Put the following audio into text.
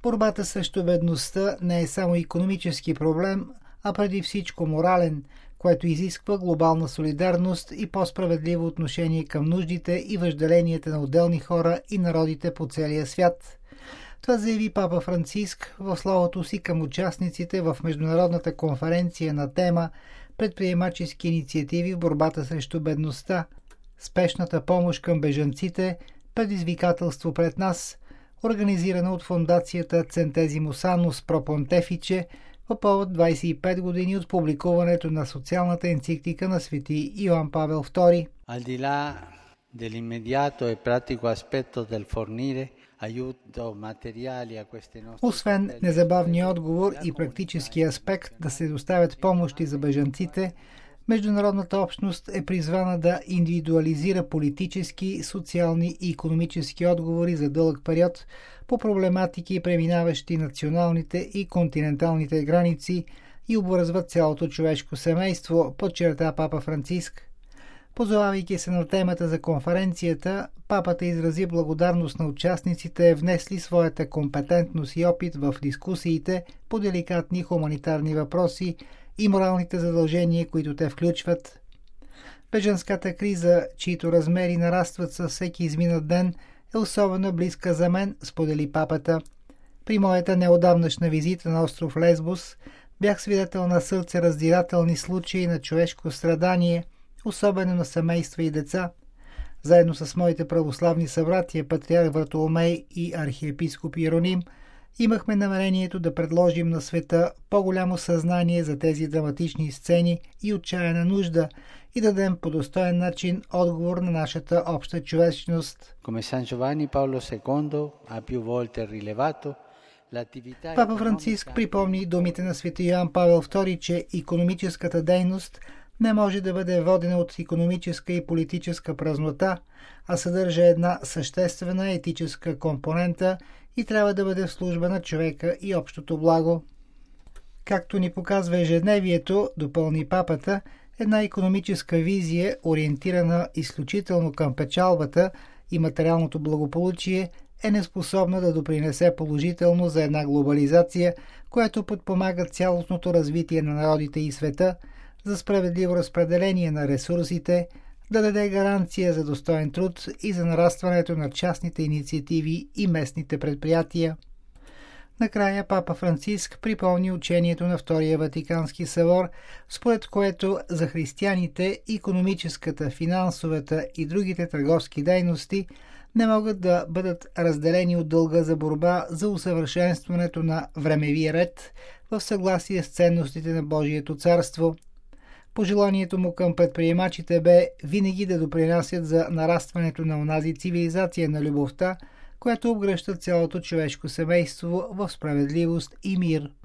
Борбата срещу бедността не е само икономически проблем, а преди всичко морален, което изисква глобална солидарност и по-справедливо отношение към нуждите и въжделенията на отделни хора и народите по целия свят. Това заяви папа Франциск в словото си към участниците в Международната конференция на тема „Предприемачески инициативи в борбата срещу бедността. Спешната помощ към бежанците. Предизвикателство пред нас“, организирана от фондацията Centesimus Annus Pro Pontifice по повод 25 години от публикуването на социалната енциклика на свети Йоан Павел II. Al di là dell'immediato e pratico aspetto del fornire aiuto materiali a queste nostre. Освен незабавния отговор и практически аспект да се доставят помощи за бежанците, международната общност е призвана да индивидуализира политически, социални и икономически отговори за дълъг период по проблематики, преминаващи националните и континенталните граници и обвързват цялото човешко семейство, подчерта папа Франциск. Позовавайки се на темата за конференцията, папата изрази благодарност на участниците, внесли своята компетентност и опит в дискусиите по деликатни хуманитарни въпроси и моралните задължения, които те включват. Бежанската криза, чието размери нарастват със всеки изминат ден, е особено близка за мен, сподели папата. При моята неотдавнашна визита на остров Лесбос бях свидетел на сърцераздирателни случаи на човешко страдание, особено на семейства и деца. Заедно с моите православни събратия, патриарх Вартоломей и архиепископ Иероним, имахме намерението да предложим на света по-голямо съзнание за тези драматични сцени и отчаяна нужда и да дадем по достоен начин отговор на нашата обща човечност. Папа Франциск припомни думите на свети Йоан Павел II, че икономическата дейност не може да бъде водена от икономическа и политическа празнота, а съдържа една съществена етическа компонента и трябва да бъде в служба на човека и общото благо. Както ни показва ежедневието, допълни папата, една икономическа визия, ориентирана изключително към печалбата и материалното благополучие, е неспособна да допринесе положително за една глобализация, която подпомага цялостното развитие на народите и света, за справедливо разпределение на ресурсите, да даде гаранция за достоен труд и за нарастването на частните инициативи и местните предприятия. Накрая папа Франциск припомни учението на Втория Ватикански събор, според което за християните икономическата, финансовата и другите търговски дейности не могат да бъдат разделени от дълга за борба за усъвършенстването на времевия ред в съгласие с ценностите на Божието царство. Пожеланието му към предприемачите бе винаги да допринасят за нарастването на онази цивилизация на любовта, която обгръща цялото човешко семейство в справедливост и мир.